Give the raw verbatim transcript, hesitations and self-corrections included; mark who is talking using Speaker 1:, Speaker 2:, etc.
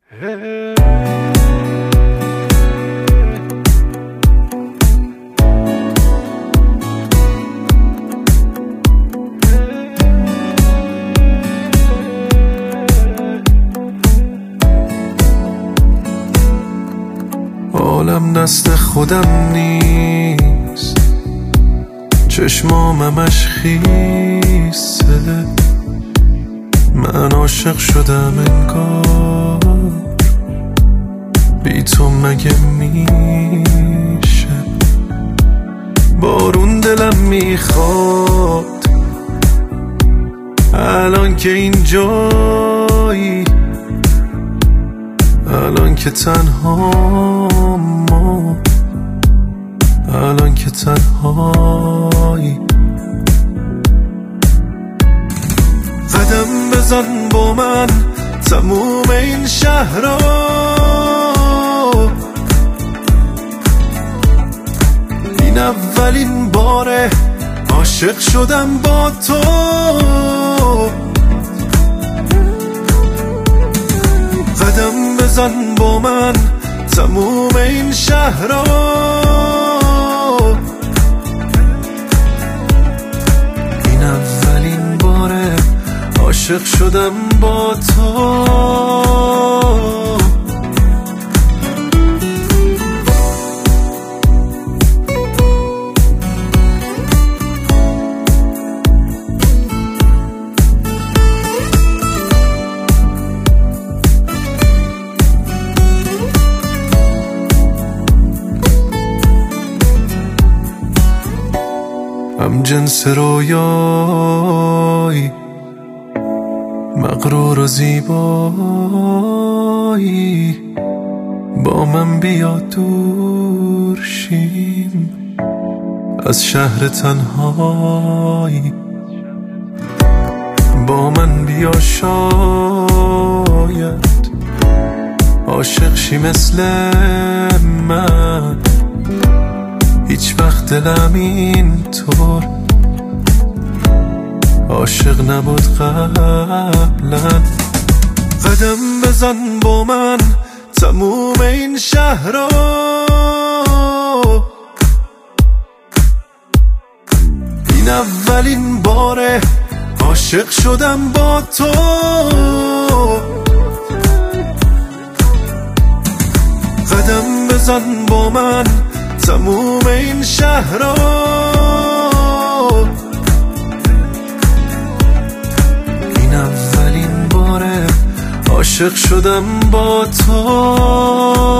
Speaker 1: عالم دست خودم نیست، چشمامش خیسه، من عاشق شدم انگار بی تو مگه میشه. بارون دلم میخواد الان که اینجایی، الان که تنها ما، الان که تنهایی. قدم بزن با من تموم این شهر رو، این اولین باره عاشق شدم با تو. قدم بزن با من تموم این شهر رو، این اولین باره عاشق شدم با تو. هم جنس رویایی، مغرور و زیبایی، با من بیا دور شیم از شهر تنهایی. با من بیا شاید عاشق شی مثل من، هیچ وقت دلم اینطور عاشق نبود قبلا. قدم بزن با من تموم این شهر رو، این اولین باره عاشق شدم با تو. قدم بزن با من تموم این شهر رو، این اولین باره عاشق شدم با تو.